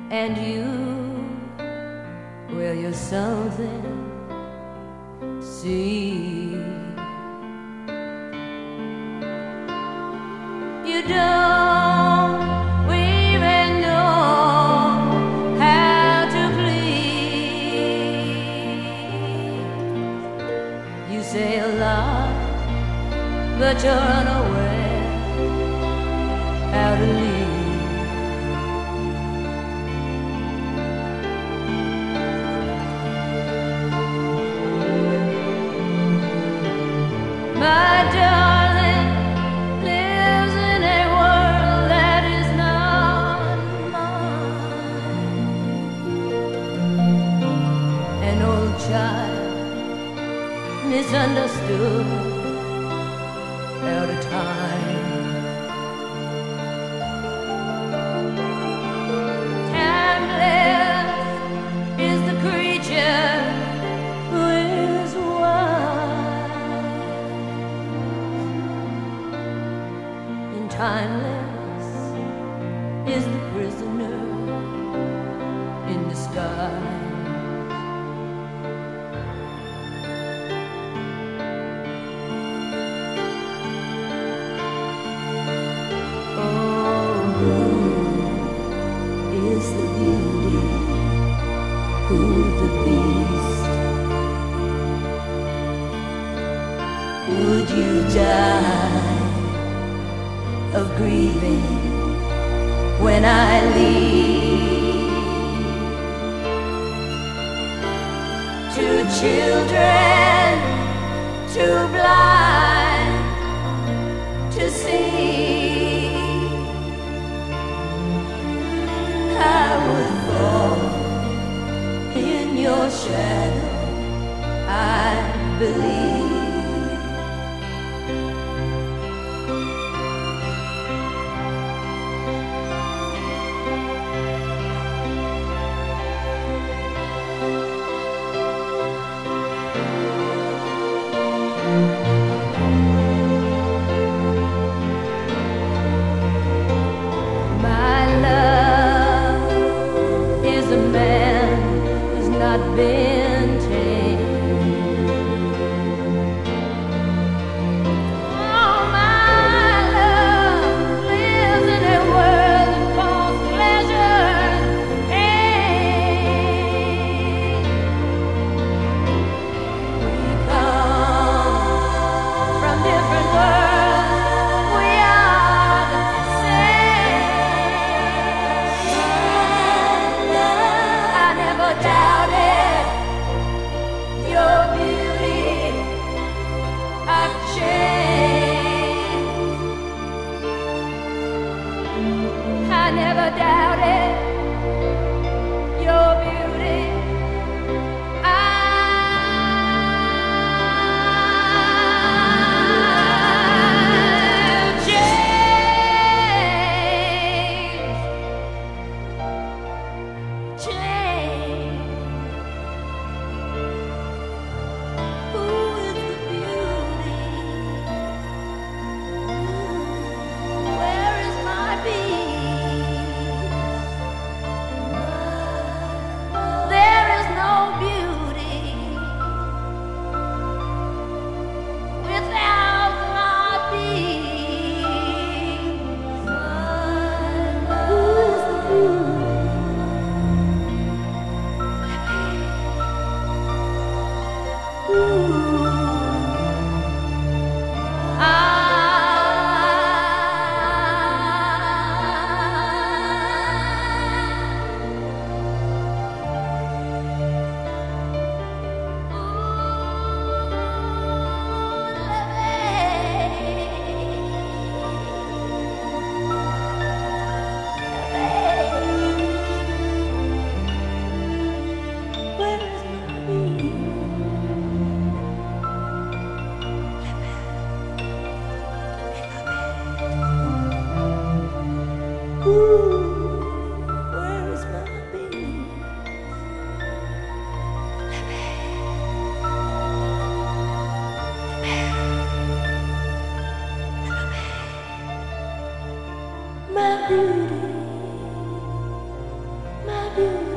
And you, well, you're something to see. You don't even know how to please. You say a lot, but you're unaware how to leave. My darling lives in a world that is not mine. An old child misunderstood, out of time. Timeless is the creature who is wise. And timeless is the prisoner in disguise. Is the beauty, who the beast? Would you die of grieving when I leave? Two children, too blind to see. I would fall in your shadow, I believe. My love is a man who's not been tamed. Oh, my love lives in a world of false pleasure and pain. We come from different worlds, we are the same. I never doubted your beauty. I've changed. I never doubted your beauty. I've changed. Who is the beauty? Where is my peace? you.